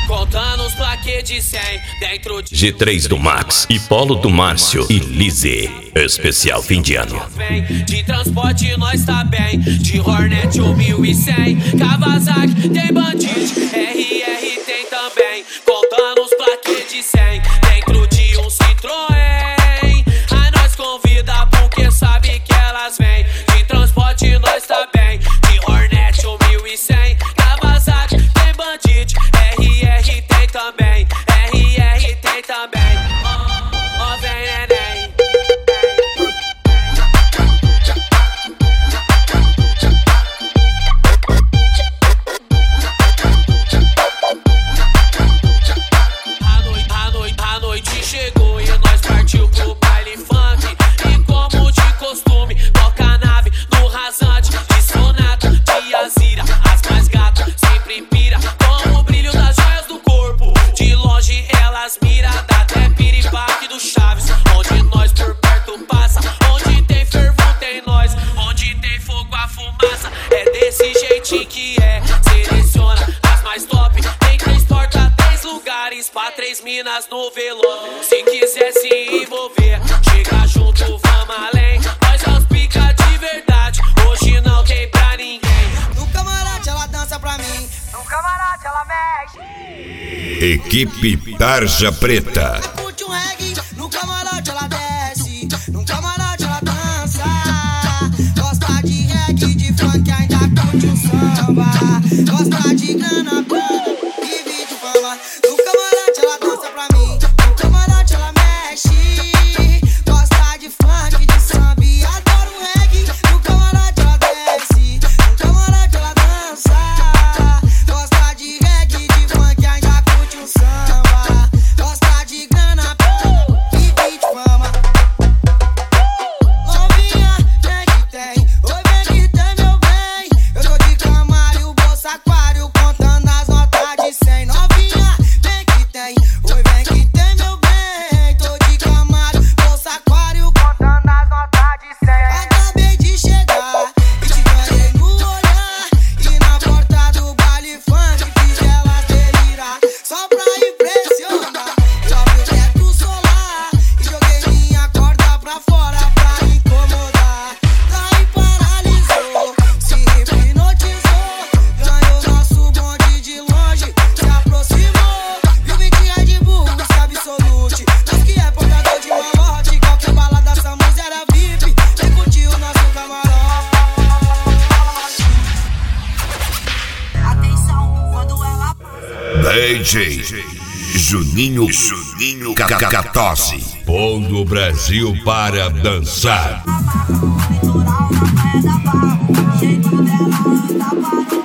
contando os plaquês de 100 dentro de G3 do Max e Polo do Márcio e Lizzy. Especial fim de ano. De transporte nós tá bem, de Hornet 1100, Kawasaki tem Bandit, RR tem também, contando os plaquês de 100 dentro de um Citroën. Aí nós convida porque sabe que elas vêm. De transporte nós tá bem, de Hornet 1100, Kawasaki tem Bandit, RR tem também, RR tem também. Ó vem neném. A noite chegou e nós partiu pro baile funk. E como de costume, toca a nave no rasante de Sonata, de Azira, as mais gatas sempre pira com o brilho das joias do corpo. De longe elas mira, dá até piripaque do Chaves. Onde nós por perto passa, onde tem fervor tem nós, onde tem fogo a fumaça. É desse jeitinho que é, seleciona as mais top. Tem 3 portas, 10 lugares pra 3 minas no velório. Se quiser se envolver, chega junto, vamos além. Nós é os pica de verdade, hoje não tem pra ninguém. No camarote ela dança pra mim, no camarote ela mexe. Equipe Tarja Preta. Curte um reggae, no camarote ela desce, no camarote ela dança. Gosta de reggae, de funk, ainda curte um samba. Gosta de grana, e vídeo fama. No camarote ela dança pra mim, no camarote ela mexe. Gosta de funk, de samba e adora um reggae. No camarote ela desce, no camarote ela dança. Gosta de reggae, de funk, ainda curte um samba. Gosta de grana, e vídeo fama. Novinha, vem que tem, oi vem que tem meu bem. Eu tô de Camaro, bolsa aquário, contando as notas de 100. Novinha, vem que tem, oi vem que tem meu bem. Tô de Camaro, bolsa aquário, contando as notas de 100. Acabei de chegar e te ganhei no olhar. E na porta do baile funk fiz elas delirar. Só pra impressionar, eu abri o teto solar e joguei minha corda pra fora pra incomodar. Daí paralisou, se hipnotizou, ganhou nosso bonde de longe, se aproximou. Viu 20 Red Bull, se absolute. Nós que é portador de malote, qualquer balada Samus era VIP. E curtiu o nosso camarote. Atenção, quando ela DJ Juninho Cacatosse. Pondo o Brasil para dançar. litoral, na praia da Barra, o jeito dela anda para